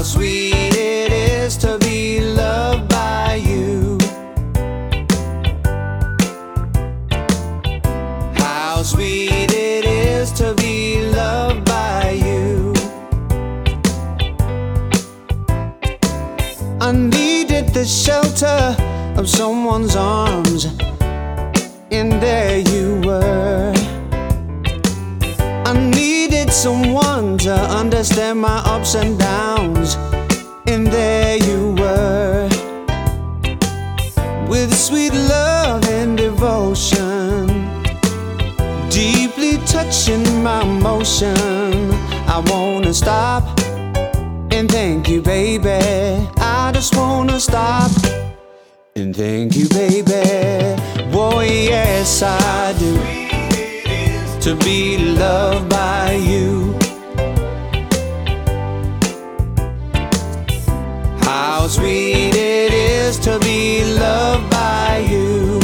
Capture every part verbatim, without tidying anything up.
sweet it is to be loved by you. How sweet it is to be loved by you. I needed the shelter of someone's arms, and there you were. I needed someone to understand my ups and downs, and there you were. With sweet love and devotion, deeply touching my emotion, I wanna stop and thank you, baby. I just wanna stop and thank you, baby. Oh yes, I do, to be loved by you. How sweet it is to be loved by you.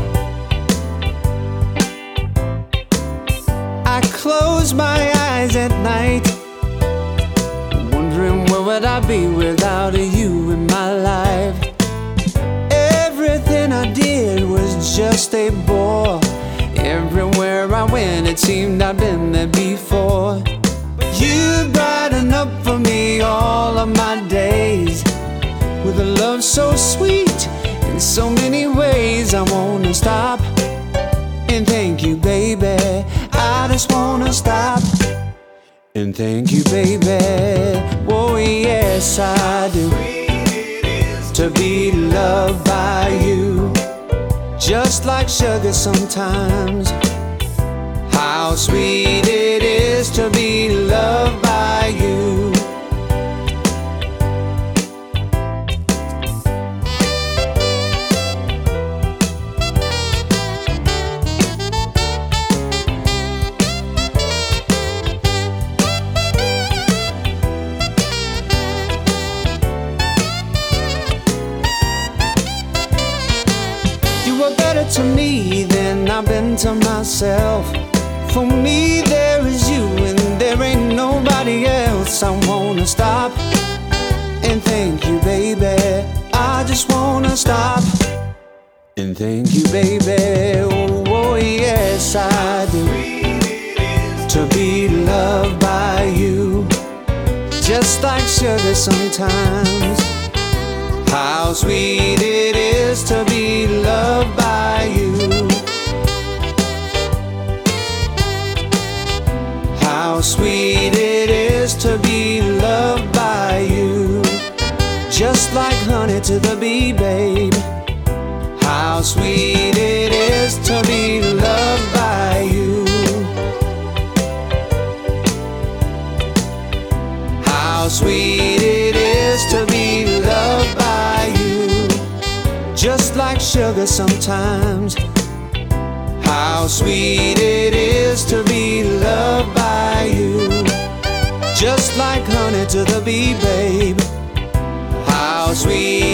I close my eyes at night, wondering where would I be without you in my life. Everything I did was just a bore. Everywhere I went, it seemed I'd been there before. You brighten up for me all of my days, with a love so sweet in so many ways. I wanna stop and thank you, baby. I just wanna stop and thank you, baby. Oh yes, I do, to be loved by you. Just like sugar sometimes. How sweet it is to be loved by you. You are better to me than I've been to myself. For me there is you and there ain't nobody else. I wanna stop and thank you, baby. I just wanna stop and thank you, baby. Oh, oh yes, I do, to be loved by you. Just like sugar sometimes. How sweet it is to be loved by you. How sweet it is to be loved by you. Just like honey to the bee, babe. How sweet it is to be loved by you. How sweet it is to be loved by you. Just like sugar sometimes. How sweet it is to be loved by you. Just like honey to the bee, babe. How sweet